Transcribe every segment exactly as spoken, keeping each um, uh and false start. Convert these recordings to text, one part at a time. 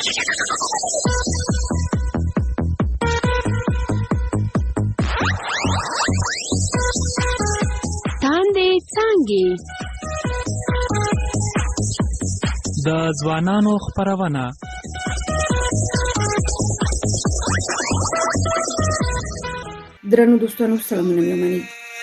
تاندې څانګې د ځوانانو خپرونه. درنو دوستانو سلامونه مې ومنئ.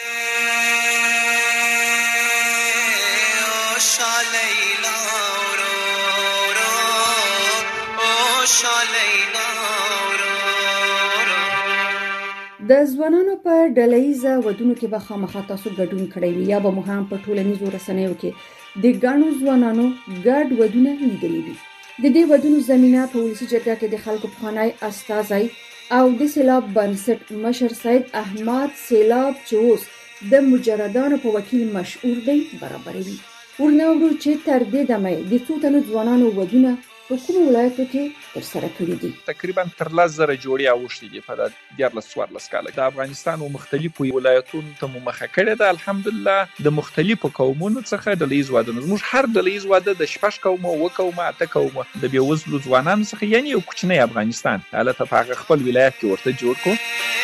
د ځوانانو په ډله ییزه ودونو کې به خامخا تاسو ګډون کړی وي یا به مو هم په ټولنیزو رسنیو کې د ګڼو ځوانانو ګډ ودونه لیدلي وي. د دې ودونو زمینه په ولسي جرګه کې د خلکو پخوانی استازی او د سیلاب بنسټ مشر سید احمد سیلاب چې اوس د مجردانو په وکیل مشهور دی برابروي. ورنوړو چې تر دې دمه د څو تنو ځوانانو ودونه په کوم ولایتو کې ترسره کړي دي. تقریبا تر لس زره جوړې اوښتې دي په دیارلس څوارلس کاله. د افغانستان او مختلفو ولایتونو ته مو مخه کړې ده. الحمدلله د مختلفو قومونو څخه ډله ییز واده. زموږ هر ډله ییز واده د شپږ قومه اووه قومه اته قومه د بېوزلو ځوانانو څخه، یعنې یو کوچنی افغانستان هلته په هغه خپل ولایت کې ورته جوړ کړو.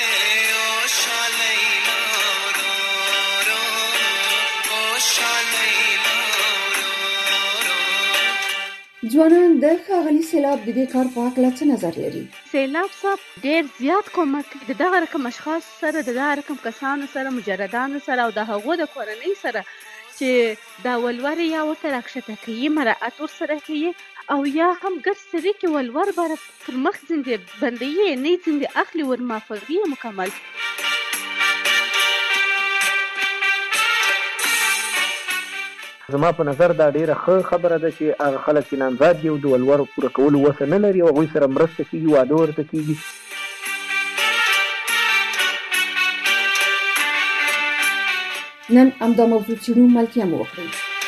ځوانان د ښاغلي سیلاب د دې کار په هکله څه نظر لري؟ سیلاب صاحب ډېر زیات کومک د دغه رقم اشخاص سره د دغه رقم کسانو سره مجردانو سره او د هغو د کورنۍ سره چې دا ولور یا ورته راکښته کوي مراعات ورسره کوي او یا هم ګډ سري کې ولور باره پر مخ ځینې بندوي نه ځینې اخلي ورمعافوي مکمل. زما په نظر دا ډیره ښه خبره ده چې هغه خلک چې نامزاد دي او د ولور پوره کولو وسه نه لري او هغوی سره مرسته کېږي، واده ورته کېږي. نن همدا موضوع څېړو، ملکیه مو وکړئ.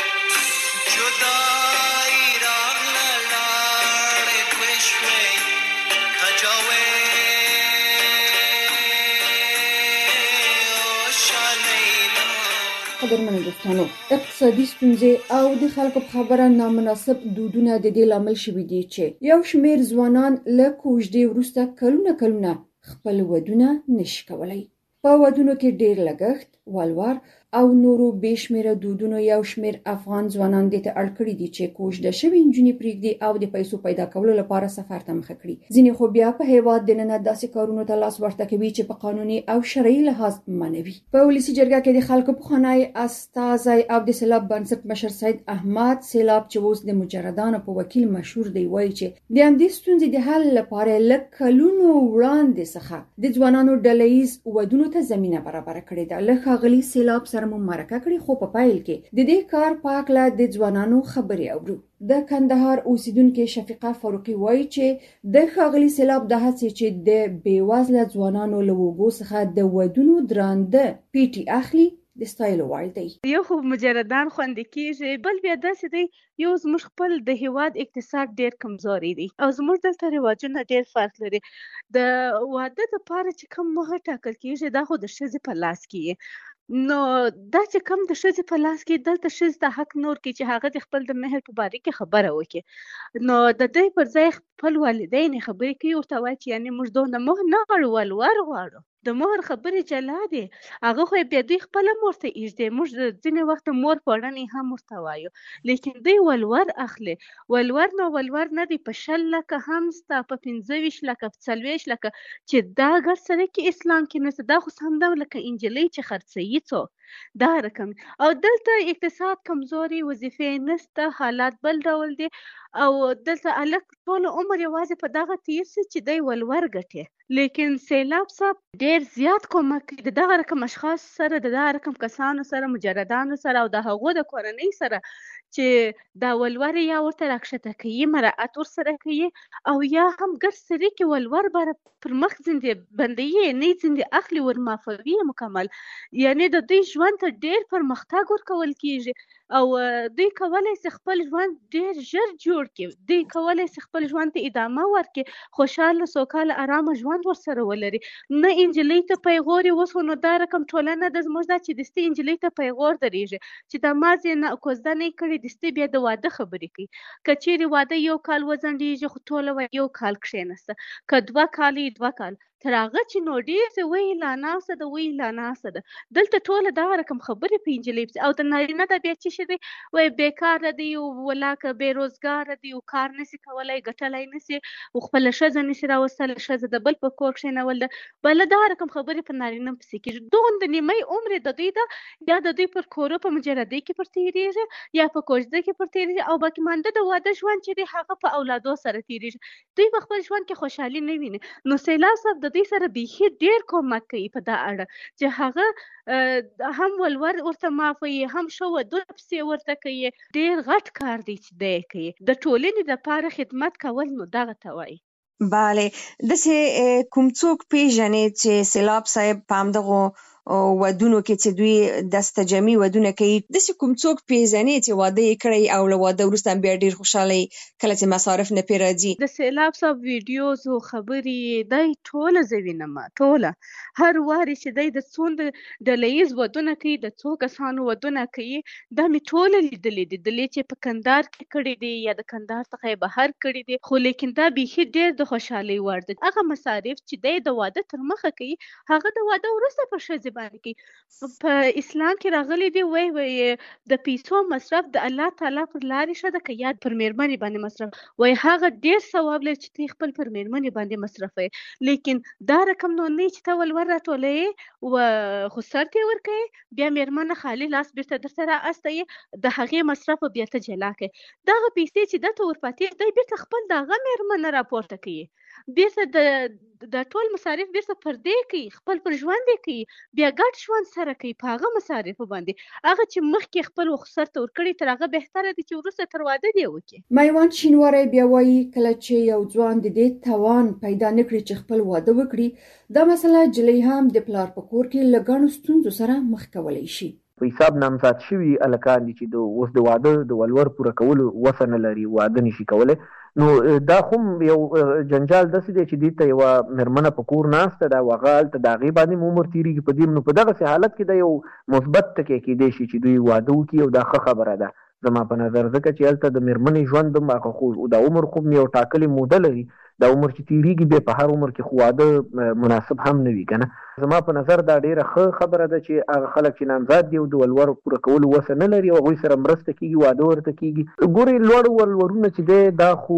قدرمنو دوستانو، اقتصادي ستونزې او د خلکو په خبره نامناسب دودونه د دې لامل شوي دي چې یو شمېر ځوانان له کوژدې وروسته کلونه کلونه خپل ودونه نشي کولی. په ودونو کې ډېر لګښت، ولور او نورو بې شمېره دودونو یو شمېر افغان ځوانان دې ته اړ کړي دي چې کوژده شوي نجونې پرېږدي او د پیسو پیدا کولو لپاره سفر ته مخه کړي. ځینې خو بیا په هېواد دننه داسې کارونو ته لاس ورته کوي چې په قانوني او شرعي لحاظ منع وي. په ولسي جرګه کې د خلکو پخوانی استازی او د سیلاب بنسټ مشر سید احمد سیلاب چې اوس د مجردانو په وکیل مشهور دی وایي چې د همدې ستونزې د حل لپاره له کلونو وړاندې څخه د ځوانانو ډله ییز ودونو ته زمینه برابره کړې ده. له ښاغلي سیلاب سره مو مرکه کړې، خو په پایل کې د دې کار په هکله د ځوانانو خبرې اورو. د کندهار اوسیدونکې شفیقه فاروقي وایي چې د ښاغلي سیلاب د هڅې چې د بېوزله ځوانانو له اوږو څخه د ودونو درانده پیټي اخلي د ستایلو وړ دی. یو خو مجردان خوندي کېږي، بل بیا داسې دی یو زموږ خپل د هیواد اقتصاد ډېر کمزوري دی او زموږ دلته رواجونه ډېر فرق لري. د واده دپاره چې کوم مهر ټاکل کېږي دا خو د ښځې په لاس کې نو دا چې کوم د ښځې په لاس کې دلته ښځې ته حق نور کې چې هغه د خپل د مهر په باره کې خبره وکړي. نو د دې پر ځای خپل والدین خبرې کوي، ورته وایي چې یعنې موږ دونه مهر نه غواړو، ولور غواړو. د مهر خبرې جلا دي، هغه خو بیا دوی خپله مور ته ایږدي. موږ ځینې وخت مور پوړنې هم ورته وایو، لیکن دوی ولور اخلي. ولور نو ولور نه دی، په شل لکه هم ستا، په پنځه ویشت لکه، په څلوېښت لکه چې دا ګډ سره کې اسلام کې نشته. دا خو همدا لکه انجلۍ چې خرڅوي څوک دا رقم. او دلته اقتصاد کمزوري، وظیفې نشته، حالات بل ډول دي او دلته هلک ټول عمر یوازې په دغه تېر شي چې دی ولور ګټي. لیکن سیلاب صاحب ډېر زیات کومک کوي د دغه رقم اشخاص سره د دغه رقم کسانو سره مجردانو سره او د هغو د کورنۍ سره چې دا ولور یا ورته راکښته کوي مراعات ورسره کوي او یا هم ګډ سري کې ولور باره پر مخ ځینې بندوي نه ځینې اخلي ورمعافوي مکمل. یعنې د دوی ژوند ته ډېر پرمختګ ورکول کېږي او دوی کولی شي خپل ژوند ډېر ژر جوړ کړي. دوی کولی شي خپل ژوند ته ادامه ورکړي، خوشحاله سوکاله ارامه ژوند ورسره ولري. نه انجلۍ ته پیغور اوس نو دا رقم ټولنه د زموږ دا چې دستي انجلۍ ته پیغور درېږي چې دا مازې نه کوزده نه یې کړې سمدستي بیا د واده خبرې کوي. که چیرې واده یو کال وځنډېږي خو ټوله وایي یو کال کښېنسته، که دوه کال دوه کال تر هغه چې نو ډېر څه وایي لا ناسته ده وایي لا ناسته ده. دلته ټوله دغه رقم خبرې په نجلۍ پسې. او د نارینه ده بیا څه شی دی وایي بېکاره دی ولاکه بېروزګاره دی او کار نسي کولی ګټلی نسي او خپله ښځه نسي راوستلی ښځه د بل په کور کښېنول ده. بله دغه رقم خبرې په نارینه پسې کېږي. دغومره نیمۍ عمر د دوی ده یا د دوی پر کورو په مجردۍ کې پر تېرېږي یا په کوژده کې پر تېرېږي او باقي مانده د واده ژوند چې دی هغه په اولادو سره تېرېږي. دوی په خپل ژوند کې خوشحالي نه ویني. نو سیلاب صاحب د دوی سره بیخي ډېر کومک کوي په دا اړه چې هغه هم ولور ورته معاف وي هم ښه ودونه پسې ورته کوي. ډېر غټ کار دی چې دی کوي. د ټولنې دپاره خدمت کول نو دغه ته وایي. بله داسې کوم څوک پیژنې چې سیلاب صاحب په همدغو ودونو کې چې دوی دسته جمعي ودونه کوي داسې کوم څوک پیژنې چې واده یې کړی او له واده وروسته بیا ډېر خوشحاله کله چې مصارف نه پرې راځي؟ د سیلاب صاحب ویډیوز او خبرې دی ټوله زه وینم، ټوله هر وارې چې دی د څومره ډله ییز ودونه کوي د څو کسانو ودونه کوي دا مې ټوله لیدلې دي. دلې چې په کندهار کې کړي دي یا د کندهار څخه یې بهر کړي دي خو لیکن دا بیخي ډېر د خوشحالۍ وړ دی. هغه مصارف چې دی د واده تر مخه کوي هغه د واده وروسته په ښځې باندې کوي. په اسلام کې راغلی دی وایي وایي د پیسو مصرف د الله تعالی پر لارې ښه ده که یا پر مېرمنې باندې مصرف وایي هغه ډېر ثواب لري چې ته خپل پر مېرمنې باندې مصرفوې. لیکن دا رقم نو نه چې ته ولور راټولوې و خو سر ته یې ورکوې بیا مېرمنه خالي لاس بېرته درته رااستوي د هغې مصرف بیا ته جلا کوې. دغه پیسې چې ده ته ورپاتې دی بېرته خپل د هغه مېرمنه راپورته کوي بېرته د دا ټول مصارف بیرته پر دې کوي خپل پر ژوند یې کوي بیا ګډ ژوند سره کوي په هغه مصارفو باندې. هغه چې مخکې خپل رخصت ته ورکړي تر هغه بهتره دی چې وروسته تر واده دې وکړي. میوند شینواری بیا وایي کله چې یو ځوان د دې توان پیدا نه کړي چې خپل واده وکړي دا مسله جلۍ هم د پلار په کور کې له ګڼو ستونزو سره مخ کولی شي. په حساب نامزاد شوي هلکان دي چې د اوس د واده د ولور پوره کولو وسه نه لري واده نشي کولی نو دا خو یو جنجال داسې دی چې دې ته یوه مېرمنه په کور ناسته ده او هغه هلته د هغې باندې عمر تېرېږي په دې نو په دغسې حالت کې دا یو مثبت ټکی کېدی شي چې دوی واده وکړي او دا ښه خبره ده زما په نظر ځکه چې هلته د مېرمنې ژوند هم هغه خو د عمر خو یو ټاکلې موده لري دا عمر چې تېرېږي بیا په هر عمر کې خو واده مناسب هم نه وي که نه. زما په نظر دا ډېره ښه خبره ده چې هغه خلک چې نامزاد دي او د ولور پوره کولو وسه نه لري او هغوی سره مرسته کېږي واده ورته کېږي. ګورې لوړ ولورونه چې دی دا خو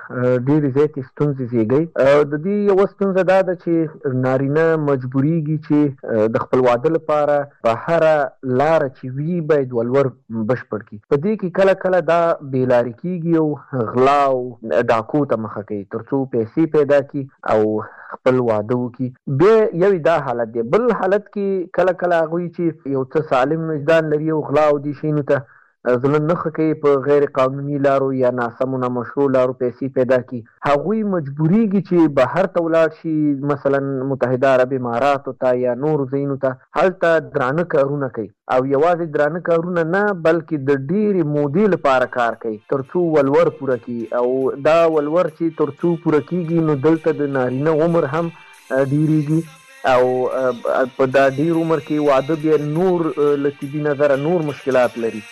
ډېرې زیاتې ستونزې زېږوي. د دې یوه ستونزه دا ده چې نارینه مجبورېږي چې د خپل واده لپاره په هره لاره چې وي باید ولور بشپړ کړي. په دې کې کله کله دا بېلارې کېږي او غلا او ډاکو ته مخه کوي تر څو پیسې پیدا کړي او خپل واده وکړي. بیا یو دا حالت دی. بل حالت کې کله کله هغوی چې یو څه سالم وجدان لري او غلا او دې شیانو ته زړه نه ښه کوي په غیر قانوني لارو یا ناسمو نامشروع لارو پیسې پیدا کړي هغوی مجبورېږي چې بهر ته ولاړ شي مثلا متحده عرب اماراتو ته یا نورو ځایونو ته هلته درانه کارونه کوي او یوازې درانه کارونه نه بلکې د ډېرې مودې لپاره کار کوي تر څو ولور پوره کړي او دا ولور چې تر څو پوره کېږي نو دلته د نارینه عمر هم ډېرېږي او په دا ډېر عمر کې واده بیا نور له طبي نظره نور مشکلات لري.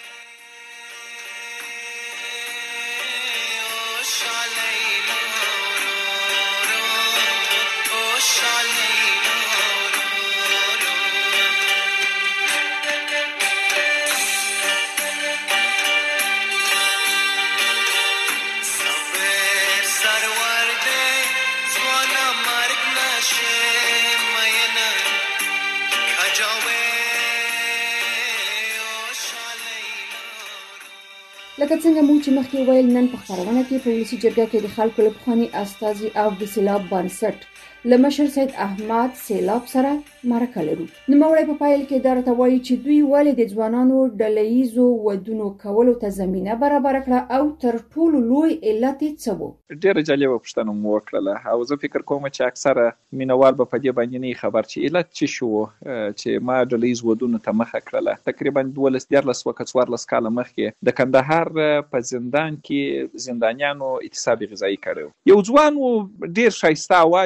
لکه څنګه موږ چې مخکې ویل نن په خپرونه کې په ولسي جرګه کې د خلکو له پخواني استازي او د سیلاب بنسټ له مشر سید احمد سیلاب سره مرکه لرو. نوموړی په پایل کې دا راته وایي چې دوی ولې د ځوانانو ډله ییزو ودونو کولو ته زمینه برابره کړه او تر ټولو لوی علت یې څه و. ډېره جالبه پوښتنه مو وکړله او زه فکر کوم چې اکثره مینوال به په دې باندې نه خبر چې علت څه شو چې ما ډله ییز ودونو ته مخه کړله. تقریبا دولس دیارلس وکه څوارلس کاله مخکې د کندهار په زندان کې زندانیانو اعتصاب غذایي کړی. یو ځوان و ډېر ښایسته اواز و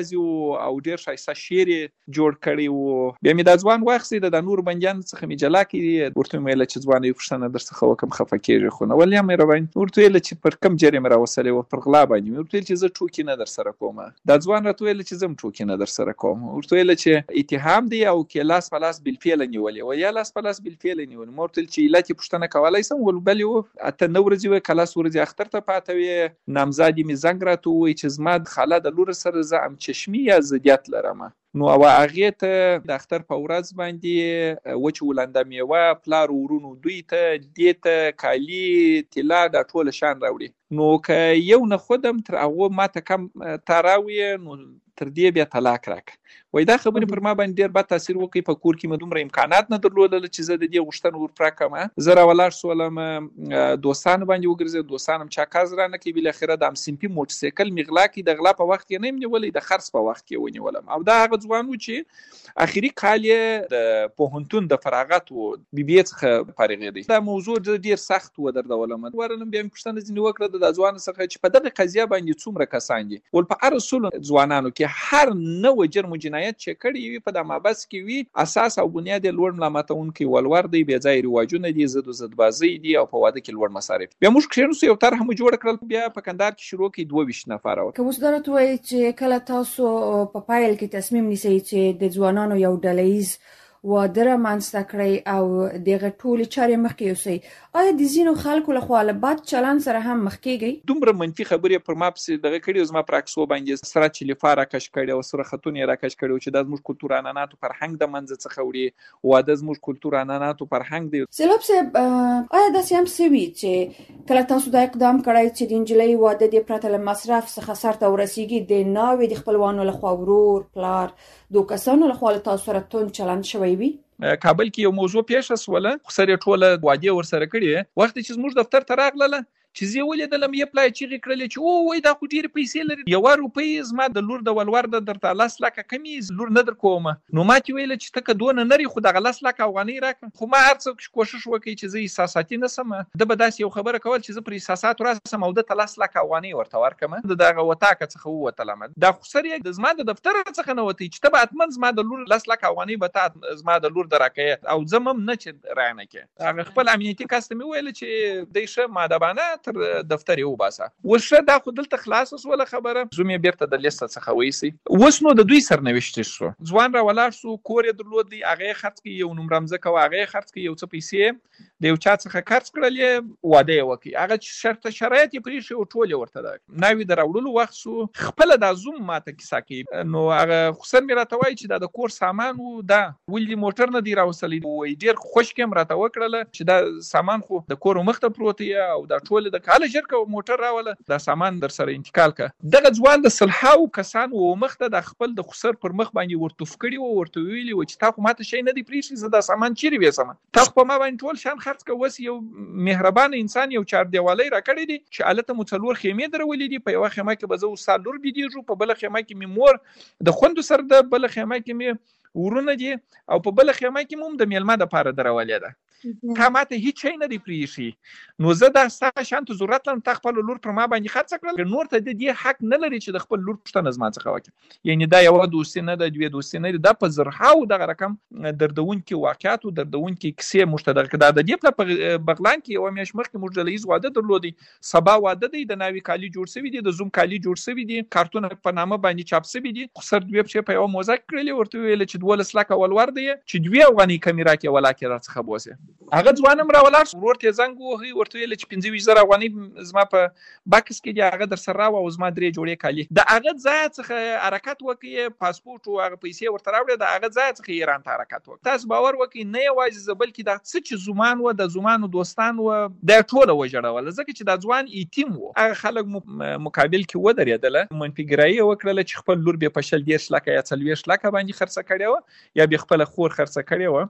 او ډیر ښایسته شعر یې جوړ کړی و. بیا مې دا ځوان واخیستی د نورو بندیانو څخه مې جلا کړي. ورته مې ویله چې ځوانه یو پوښتنه درڅخه وکړم خفه کېږې خو نه ولې مهرباني. ورته ویله چې پر کوم جرم یې راوستلی و پر غلا باندې. مې ورته ویل چې زه ټوکې نه درسره کوم. دا ځوان راته ویله چې زه هم ټوکې نه درسره کوم. ورته ویله چې اتهام دی او کې لاس په لاس بالفعله نیولې و یا لاس په لاس بالفعله نیولې. ما ورته ویل چې علت یې پوښتنه کولی شم. ول بلې و اته نه ورځې وې که لس ورځې اختر ته پاته وې. نامزادې مې زنګ راته ووایي چې زما د خاله د لور سره زه همچشمي یا ضدیت لرم. نو او هغې ته د اختر په ورځ باندې وچ ولنده میوه پلار ورونو دوی ته دې ته کالي طلا دا ټوله شان راوړي. نو که یو نه خودم تر هغو ماته کم تا راوړي نو تر دې بیا طلاق راکړه. وایي دا خبرې پر ما باندې ډېر بد تاثیر وکړي. په کور کې مې دومره امکانات نه درلودل چې زه د دې غوښتنه ورپوره کړم. زه راولاړ شولم دوستانو باندې وګرځېد. دوستان هم چاکاز رانه کړي. بالاخره د همصنفي موټرسایکل مې غلا کړي. د غلا په وخت کې نه یم نیولی د خرڅ په وخت کې ونیولم. او دا هغه ځوان و چې اخري کال یې د پوهنتون د فراغت و بي بي اې څخه فارغېدی. دا موضوع ډېر سخت ودردولم. ورنه بیا مې پوښتنه ځینې وکړه د دا ځوان څخه چې په دغه قضیه باندې څومره کسان دي. ول په هر سلو ځوانانو کې هر نوع جرم و جنایت چې کړی وي په د مابس کې وي اساس او بنیاد یې لوړ ملامتونکي ولور دی. بې ځایه رواجونه دي ضد و ضدبازۍ دي او په واده کې لوړ مصارف. بیا موږ کښېنستو یو طرحه مو جوړه کړل. بیا په کندهار کې شروع کړي دوه ویشت نفره. که اوس دا راته وایي چې کله تاسو په پیل کې تصمیم نیسئ چې د ځوانانو یو ډله ییز واده رامنځته کړئ او دغه ټولې چارې مخکې یوسئ، آیا د ځینو خلکو لخوا له بد چلند سره هم مخ کېږئ؟ دومره منفي خبرې پر ما پسې دغه کړي او زما پر عکسو باندې سره چلیفا راکش کړي او سره خطونه یې راکش کړي چې دا زموږ کلتور عنعناتو فرهنګ د منځه څخه وړي. واده زموږ کلتور عنعناتو فرهنګ دی. سیلاب صاحب آیا داسې هم سوي چې کله تاسو دا اقدام کړی چې د نجلۍ واده دې پرته له مصرف څخه سرته ورسیږي د ناوې د خپلوانو لخوا ورور پلار دو کسانو لخوا له تاسو سره توند چلند شوی وي؟ کابل کې یو موضوع پیښه شوله. خو سره ټوله وادي ورسره کړي. وخت چې زموږ دفتر ته راغله چې زه ولیدلم یې پلای چیغې کړلې چې او وای دا خو ډېرې پیسې لري. یوه روپۍ زما د لور د ولور د درته لس لکه کمې لور نه در کومه. نو ما چې ویله چې ته که دونه نري خو دغه لس لکه افغانۍ راکړه. خو ما هر څه کوشش وکړي چې زه احساساتي نه سم. ده به داسې یو خبره کول چې زه پر احساساتو راسم او ده ته لس لکه افغانۍ ورته ورکړم. د دغه وطاقه څخه ووتلم. دا خو سر یې زما د دفتر څخه نه وتی چې ته به حتما زما د لور لس لکه افغانۍ به تا زما د لور د راکړې او زه هم نه چې رانه کې. هغه خپل امنیتي کس ته مې ویل چې دی ښه مؤدبانه تر دفتر یو باسه. اوس ښه دا خو دلته خلاصه شوله خبره. زوم یې بیرته د لیسته څخه وایسي. اوس نو د دوی سرنوشت شو. ځوان را ولاړ شو. کور یې درلود دی. هغه یې خرڅ کړي. یو نومره مځکه وه هغه یې خرڅ کړي. یو څه پیسې د یو چا څخه خرڅ کړلې واده یې وکړي. هغه شرط شرایط یې پرېښي او ټول یې ورته ده. ناوې د راوړلو وخت شو. خپله دا زوم ماته کیسه کوي. نو هغه خسر مې راته وایي چې دا د کور سامان و دا ولې موټر نه دی راوستلی. وایي ډېر خوشکې هم راته وکړله چې دا سامان خو د کور مخ ته پروت دی او دا ټول د کاله ژر کوه موټر راوله دا سامان در سره انتقال کا. دغه ځوان د سلهاو کسان و مخ ته د خپل د خسر پر مخ باندې ورتوف کړي و ورته ویلي و چې تا خو ماته شی نه دی پرېښي زه دا سامان چیرې ویسم. تا خو په ما باندې ټول شان خرڅ که. اوس یو مهربانه انسان یو چاردیوالۍ راکړی دی چې هلته مو څلور خیمې درولې دي. په یوه خیمه کې به زه اوس ستا لور بېدېږو. په بله خیمه کې مې مور د خوندو سره ده. بله خیمه کې مې ورونه دي او په بله خیمه کې مو هم د میلمه دپاره درولې ده. تا ماته هیڅ شی نه دی پرېښي. نو زه دا ستا شانته ضرورت لرم تا خپله لور پر ما باندې خرڅه کړل. نور ته د دې حق نه لري چې د خپل لور پوښتنه زما څخه وکړي. یعنې دا یوه دوستي نه ده دوې دوستي نه دي. دا په زرهاو دغه رقم دردونکي واقعات او دردونکي کیسې موږ ته دغه کړه. د دې په بغلان کې یوه میاشت مخکې موږ ډله ییز واده درلودی. سبا واده دی. د ناوې کالي جوړ سوي دي. د زوم کالي جوړ سوي دي. کارتونه په نامه باندې چاپ سوي دي. خو سر دوې پښې په یوه موزه کې کړلې. ورته ویله چې دولس لکه ولور دی چې دوې افغانۍ کمې راکړې ولاکې راڅخه بوسې. هغه ځوان هم راولاړ شو. ورور ته یې زنګ ووهئ. ورته ویله چې پنځه ویشت زره افغانۍ زما په بکس کې دي. هغه در سره راوړه او زما درې جوړې کالي. د هغه ځایه څخه حرکت وکړي. پاسپورټ او هغه پیسې ورته راوړې. د هغه ځایه څخه ایران ته حرکت وکړي. تاسو باور وکړئ نه یوازې زه بلکې دا څه چې زومان وه د زومانو دوستان وه دا یې ټوله وژړوله ځکه چې دا ځوان ایتیم و. هغه خلک مقابل کې ودرېدله. منفیګرایي یې وکړله چې خپل لور بې په شل دېرش لکه یا څلوېښت لکه باندې خرڅه کړې وه یا بې خپله خور خرڅه کړې وه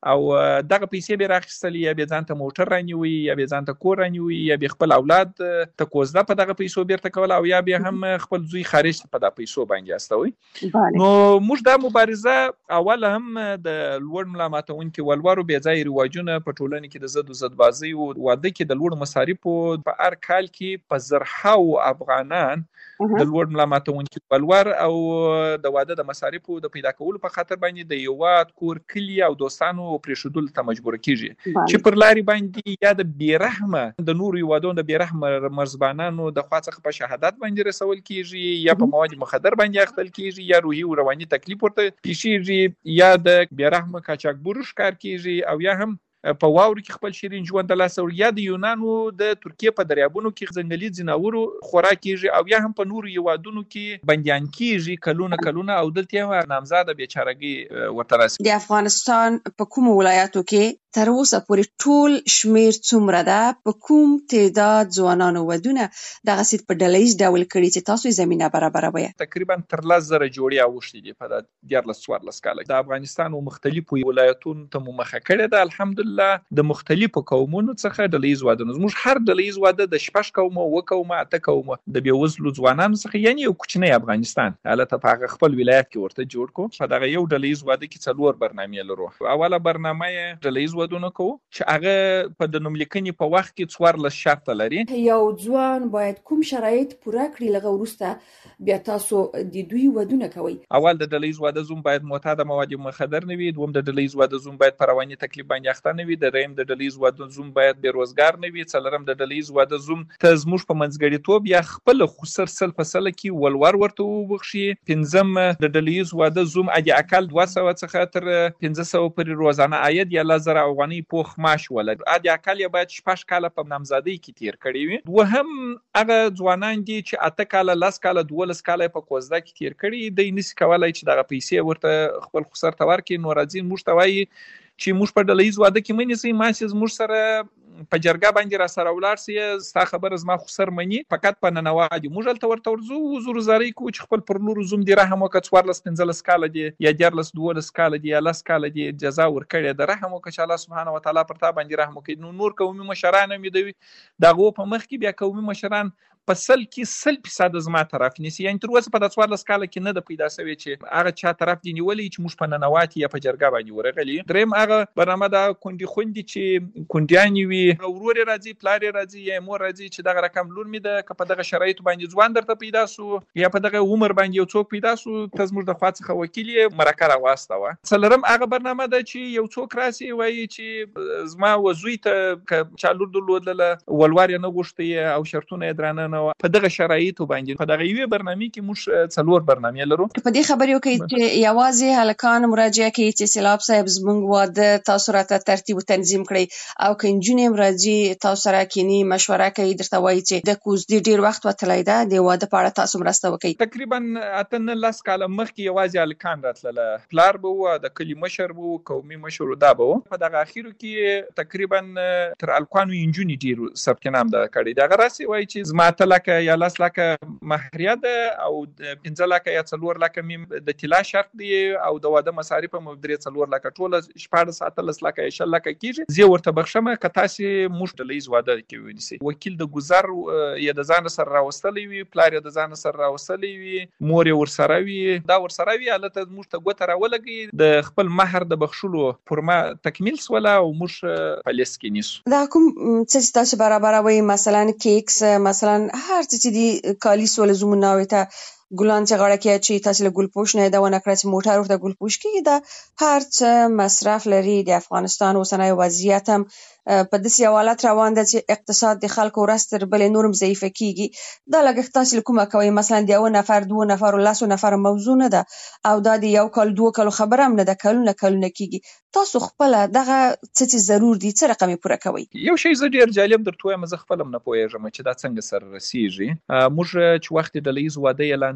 او دغه پیسې به راخستلې یا به ځانته موټر رانیوي یا به ځانته کور رانیوي یا به خپل اولاد ته کوزده په دغه پیسو بیرته کول او یا به هم خپل زوی خارج په دغه پیسو باندې استوي. نو موږ دا مبارزه اول هم د لوړ ملا ماتونکو ولورو بې ځای رواجونه په ټولنه کې د زد زد بازي او واده کې د لوړ مصارفو په هر کال کې په زرهاو افغانان د لوړ ملا ماتونکو ولور او د واده د مصارفو د پیدا کولو په خاطر باندې د یواد کور کلی او دوستانو پرېښودل ته مجبور کیږي چې پر لارې باندې یا د بیرحمه د نورو یوادونو د بیرحمه مرزبانانو د خوا څخه په شهادت باندې رسول کیږي یا په مواد مخدر باندې اخته کیږي یا روحي او رواني تکلیف ورته پیښیږي یا د بیرحمه قاچاقبرو ښکار کیږي او یا هم په واورو کې خپل شیرین ژوند د لاسه یا د یونانو د ترکیې په دریابونو کې ځنګلي ځناورو خوراک کیږي او یا هم په نورو یوادونو کې بندیان کیږي کلونه کلونه او دلته یو نامزاده بیچارهګي ورته راسي. د افغانستان په کوم ولایتو کې تر اوسه پورې ټول شمیر څومره ده؟ په کوم تعداد ځوانانو ودونه دغه سیت په ډلهیز ډول کړي چې تاسو زمينه برابروي؟ تقریبا تر لس زره جوړې اوښتې دي په دیارلس څوارلس کاله د افغانستان او مختلفو ولایتونو ته مو مخه کړې ده. الحمدلله د مختلفو قومونو څخه ډلهیز واده زموږ هر ډلهیز واده د شپږ قومو و قومه اته قومه د بیوزلو ځوانانو څخه یعنی یو کوچنی افغانستان البته په هغه خپل ولایت کې ورته جوړ کو. په دغه یو ډلهیز واده کې څلور برنامې لرو. اوله برنامه ډلهیز ودونه کوو چې هغه په د نوملیکنې په وخت کې څوارلس شرط لري. یو ځوان باید کوم شرایط پوره کړي لغه وروسته بیا تاسو د دوی ودونه کوي؟ اول د ډلهیز واده زوم باید معتاد مواد مخدر نه وي. دوم د ډلهیز واده زوم باید په رواني تکلیف باندې اخته نه وي. دریم د ډلهیز واده زوم باید بیروزګار نه وي. څلورم د ډلهیز واده زوم ته زموږ په منځګړیتوب یا خپل خسر سل په سل کې ولور ورته وبخشي. پنځم د ډلهیز واده زوم اجي اقل دوه سوه څخه تر پنځه سوه پورې روزانه عاید یا لس زره افغانۍ پوخ معاش ولري. اجي اقل یې باید شپږ کاله په نامزادۍ کې تیر کړی وي. دوهم هغه ځوانان دي چې اته کاله لس کاله دولس کاله په کوزده کې تیر کړي دی نشي کولای چې دغه پیسې ورته خپل خسر ته ورکړي. نو راځي موږ ته وایي چې موږ په ډلهیز واده کې منې سي ماسي موږ سره په جرګه باندې را سره ولاړ سي ستا خبره زما خسر مني فقط په ننوادي موږ ته ورته ورزو زور زاري کو چې خپل پر لور زوم دی رحم وکړ څوارلس پنځلس کاله دی یا دیارلس دولس کاله دی یا لس کاله دی جزا ورکړي د رحم وکړي چې الله سبحانه و تعالی پر تا باندې رحم وکړي. نو نور قومي مشران مې دوی دغه په مخ کې بیا قومي مشران په سل کې سل فیصد زما طرف نیسي. یعنی تر اوسه په د څوارلس کاله کې نه د پیدا شوی چې هغه چا طرف دی نیولې چې موږ په ننواتي یا په جرګه باندې ورغلي. دریم هغه برنامه دا کندي خوندي چې کنديانی وي ورور راځي پلار راځي یا مور راځي چې دغه رقم لور مې د په دغه شرایط باندې ځوان درته پیدا سو یا په دغه عمر باندې یو څوک پیدا سو ته زموږ د خوا څخه وکیل مرکه راوستوه. څلورم هغه برنامه ده چې یو څوک راسي وایي چې زما وزوی ته چا لور درلودله ولور نه غوښتي او شرطونه یې درانه په دغه شرایطو باندې په دغه یوې برنامې کې موږ څلور برنامې لرو. په دې خبرې وکړئ چې یوازې هلکان مراجعه کوي چې سیلاب صاحب زموږ واده تاسو راته ترتیب او تنظیم کړئ او که نجونې هم راځي تاسو سره کینی مشوره کوي درته وایي چې د کوزدې ډېر وخت وتلی ده د واده په اړه تاسو مرسته وکړئ؟ تقریبا اته نه لس کاله مخکې یوازې هلکان راتلله. پلار به و د کلي مشر به و قومي مشر دا به و. په دغه اخرو کې تقریبا تر هلکانو نجونې ډېر ثبت نام ده کړی. دغه راسي وایي چې زما لکه یا لس لکه مهریه ده او پنځه لکه یا څلور لکه میم د طلا شرط دی او د واده مصارف هم درې څلور لکه ټوله شپاړس اتلس لکه یا شل لکه کیږي. زه ورته بخښم که تاسې موږ ډلهیز واده کې ونیسئ. وکیل د ګذر یا د ځان سره راوستلی وي پلار یې د ځان سره راوستلی وي مور یې ورسره وي دا ورسره وي هلته موږ ته ګوته راولګي د خپل مهر د بخښلو پرمه تکمیل سوله او موږ په لیست کې نیسو. دا کوم څه چې تاسو برابروئ مثلا کیکس مثلا هر څه چې دی کالی سول زموږ ناوې ته ګلان چې غاړه کې اچوي تاسو له ګلپوش نه دا ونه کړه چې موټر ورته ګلپوش کېږي دا هر څه مصرف لري. د افغانستان اوسنی وضعیت هم په داسې یو حالت روان ده چې اقتصاد د خلکو ورځ تر بلې نور هم ضعیفه کېږي. دا لګښت تاسو له کومه کوئ؟ مثلا د یو نفر دوه نفر لسو نفر موضوع نه ده او دا د یو کال دوه کالو خبره هم نه ده کلونه کلونه کېږي. تاسو خپله دغه څه چې ضرور دي څه رقم یې پوره کوئ؟ یو شی زه ډېر جالب درته وایم زه خپله هم نه پوهېږم چې دا څنګه سره رسېږي. موږ چې وخت ډلهیز واده اعلانوو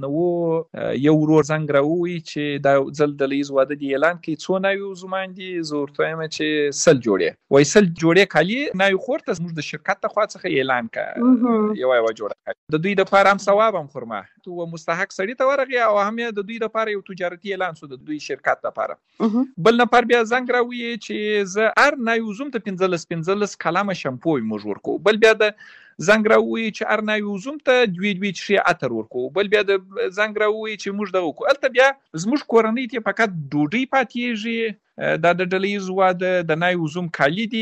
نه یو ورور زنګ راووي چې دا ځل د لیز واده دی اعلان کوي څو نوي عضومان دي زه ورته وایم چې سل جوړې وایي سل جوړې کالي نوي خور ته زموږ د شرکت له خوا څخه اعلان کړه یوه یوه جوړه د دوی دپاره هم ثواب هم خورمه و مستحق سړي ته ورغی او هم یې د دوی دپاره یو تجارتي اعلان شو د دوی شرکت دپاره بل نفر بیا زنګ راووي چې زه هر نوي عضوم ته پنځلس پنځلس کلمه شمپو موږ ورکوو بل بیا د زنګ راووي چې هر نوي عضوم ته دوې دوې ښې عطر ورکوو بل بیا د زنګ راووي چې موږ دغه وکړو هلته بیا زموږ کورنۍ ته فقط ډوډۍ پاتېږي دا د ډلهییز واده د نوي عضوم کالي دي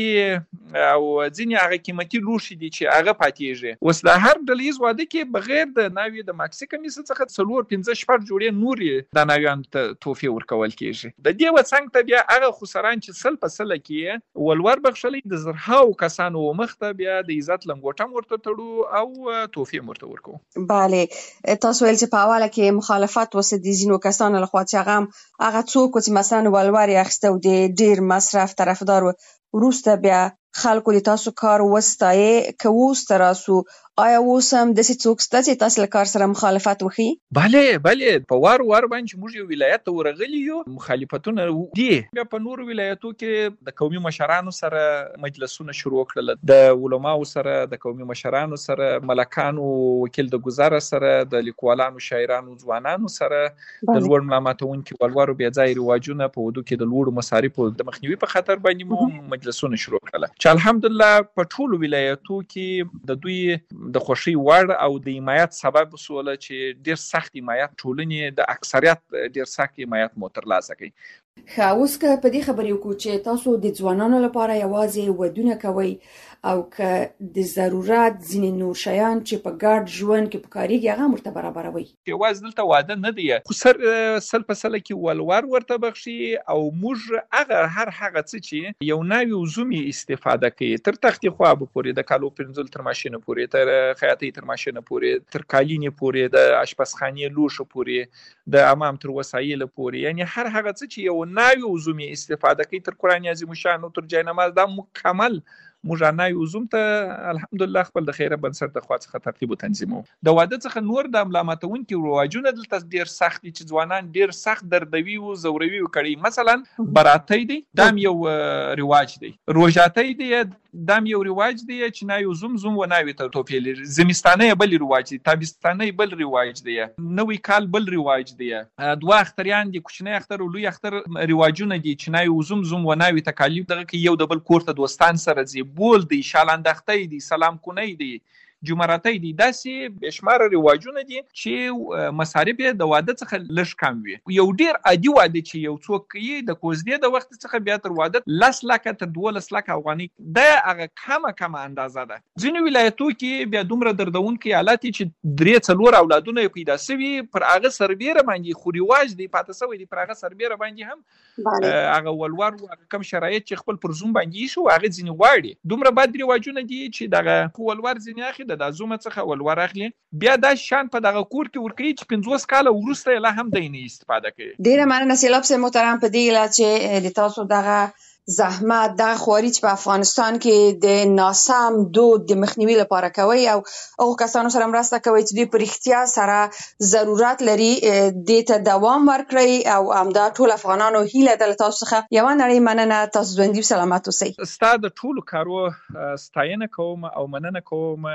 او ځینې هغه قیمتي لوښي دي چې هغه پاتېږي اوس د هر ډلهییز واده کې بغیر د نوي د ماکسي کمیس څخه څلور پنځه شپږ جوړې نورې د نویانو ته تحفې ورکول کېږي د دې وڅنګ ته بیا هغه خسران چې سل په سله کې ولور بخښلی د زرهاو کسانو مخ ته بیا د عزت لنګوټه ورته تړو او تحفې ورته ورکوو بله تاسو ویل چې په حواله کې مخالفت وسه د ځینو کسانو لخوا چې هغه هغه څوک چې مثلا ولور یې اخیسته او د ډیر مصرف طرفدار وروسته بیا خلکو د تاسو کار وستایي که اوس ته راسو آیا اوس هم داسې څوک شته چې تاسو له کار سره مخالفت وښيي؟ بله بله په وار وار باندې موږ یو ولایت ته ورغلي یو مخالفتونه دي بیا په نورو ولایتو کې د قومي مشرانو سره مجلسونه شروع کړل د علماو سره د قومي مشرانو سره ملکانو وکیل د ګزاره سره د لیکوالانو شاعرانو ځوانانو سره د لوړ ملا ماتونکي ولورو بیا ځای رواجونه په ودو کې د لوړو مصارفو د مخنیوي په خاطر باندې مو مجلسونه شروع کړل چې الحمدلله په ټولو ولایتو کې د دوی د خوشي وړ او د حمایت سبب وسوله چې ډیر سخت حمایت ټولنې د اکثریت ډیر سخت حمایت مو ترلاسه کړي ښه اوس که په دې خبرې وکړو چې تاسو د ځوانانو لپاره یوازې ودونه کوئ او که د ضرورت ځینې نور شیان چې په ګډ ژوند کې پکارېږي هغه هم ورته برابروئ یوازې دلته واده نه دی خو سر سل په سله کې ولور ورته بخښي او موږ هغه هر هغه څه چې یو نوي عضوم یې استفاده کوي تر تختې خوابه پورې د کالو پرنځل تر ماشینه پورې تر خیاطۍ تر ماشینه پورې تر قالینې پورې د اشپزخانې لوښو پورې د حمام تر وسایلو پورې یعنی هر هغه څه چې یو نوي عضوم یې استفاده کوي تر قرآن عظیم الشان او تر جاینماز دا مکمل موږ نوي عضوم ته الحمدلله خپل د خیره بنسټ د خوا څخه ترتیب او تنظیمو د واده څخه نور د ملا ماتونکي رواجونه دلته ډیر سخت دي چې ځوانان ډیر سخت دردوي او زوروي کړي مثلا براتی دی دام یو رواج دی روژاتۍ دی دام یو رواج دی چې نوي عضوم زوم و نوي ته توپیر لري زمستانه بل رواج دی تابستانه بل رواج دی نوي کال بل رواج دی دوه اختریان دي کوچنی اختر او لوی اختر رواجونه دي چې نوي عضوم زوم و نوي تکالیف دغه کې یو د بل کور ته دوستان سره زی بول دی شالاندختۍ دی سلام کنۍ دی جمراتۍ دي داسې بشمار رواجونه دي چې مصارف یې د واده څخه لږ کم وي یو ډیر عادي واده چې یو څوک کوي د کوزدې د وخت څخه بیا تر واده لس لکه تر دولس لکه افغانۍ دا هغه کمه کمه اندازه ده ځینې ولایتو کې بیا دومره دردونکي حالات چې درې څلور اولادونه یې پیدا سوي پر هغه سربیره باندې خو رواج دی پاته سوی دی پر هغه سربیره باندې هم هغه ولور کم شرایط چې خپل پر زوم باندې شو هغه ځینې غواړي دومره بد رواجونه دي چې دغه ولور ځینې اخی د زومه څخه ولور اخلي بیا دا شان په دغه کور کې ورکوي چې پنځوس کاله وروسته لا هم دی نه استفاده کوي ډیره مننه سیلاب صاحب محترم په دې اله چې د تاسو دغه زحمت دغه خواري چې په افغانستان کې د ناسم دود د مخنیوي لپاره کوي او هغو کسانو سره مرسته کوي چې دوی په رښتیا سره ضرورت لري دې ته دوام ورکړي او همدا ټول افغانانو هیله ده له تاسو څخه یوه نړۍ مننه تاسو ژوندي او سلامت اوسئ ستا د ټولو کارو ستاینه کوم او مننه کوم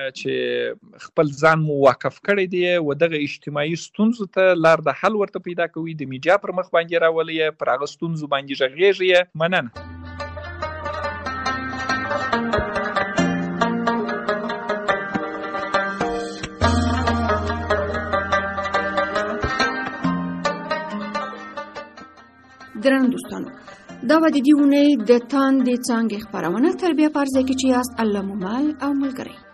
چې خپل ځان مو واقف کړی دی و دغه اجتماعي ستونزو ته لار د حل ورته پیدا کوي د میډیا پر مخ باندې راولي پر هغه ستونزو باندې غږیږي مننه درنو دوستانو دا به د دې اونۍ د تاندې څانګې خپرونه تر بیا په عرضه کې چې یاست الله مو مل او ملګری